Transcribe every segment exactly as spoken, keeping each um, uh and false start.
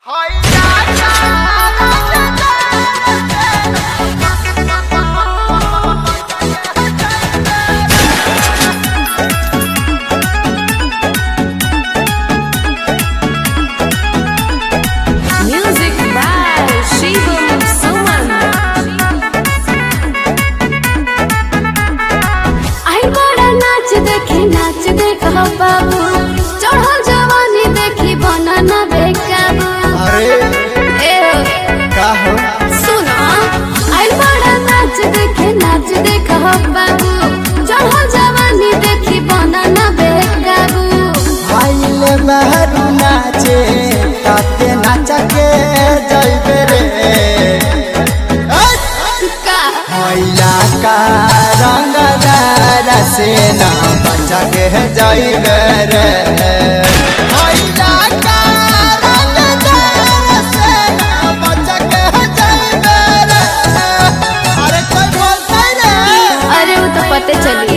Music by Shivam Suman. आई बड़ा नाच देखे नाच देख बाबू, चढ़ल जवानी देखी बनाना बेकाबू। अरे ए का हो सुनो, आई बड़ा नाच देखे नाच देख बाबू, चढ़ल जवानी देखी बनाना बेकाबू। आइले बहरू नाचे ताते नाचा के जइबे रे का मैला का रंगदार से ना बचा के जइबे रे मैला का रंगदार से ना बचा के जइबे रे। अरे कोई बोलते रे अरे वो तो पते चली।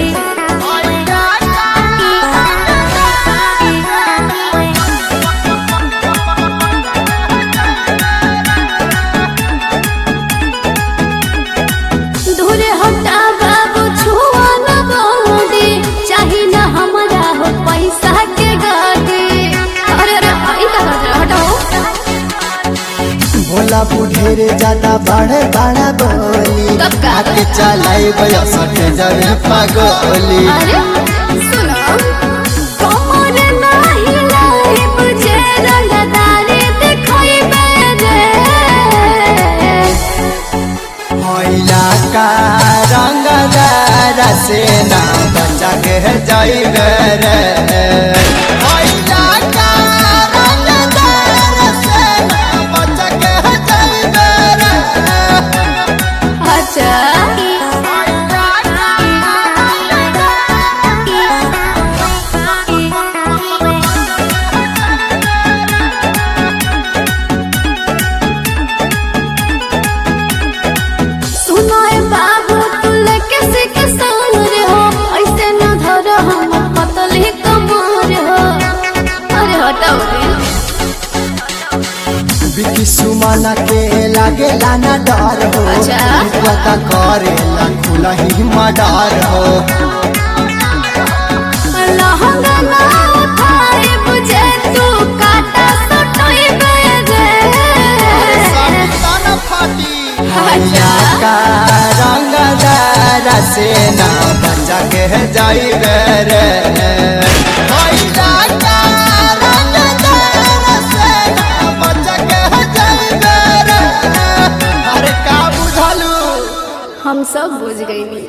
दूरे हटा बाबू, छुआ न बोली, चाही न हमारा हो पैसा के गाड़ी। अरे अरे आई का गजरा हटाओ। भोला बुढ़ेरे ज्यादा बड़े बड़ा बोली कब का? आके चलाई बयसठ जरे पागोली। अरे सुनो, कमर नाही लाई बुझे रंगदारी दिखाई बेरे। मैला का रंगदार से ना बचा के जाइबे रे मैला का रंगदार से ना बचा के जाइबे रे। अच्छा सुनो ए बाबू, तू लेके सीख सौर हो, ऐसे न धरो हम पतली कमर हो। अरे हटाओ रे। बिकी सुमना के लागे लाना डर हो अच्छा। पता करे ला खुला ही मडार हो लहंगा ना उठाए बुझे, तू काटा सटोई बेरे। मैला का रंगदार से ना बचा के जाइबे रे मैला का रंगदार से ना बचा के जाइबे रे। अरे का बुझलू हम सब बुझ गई।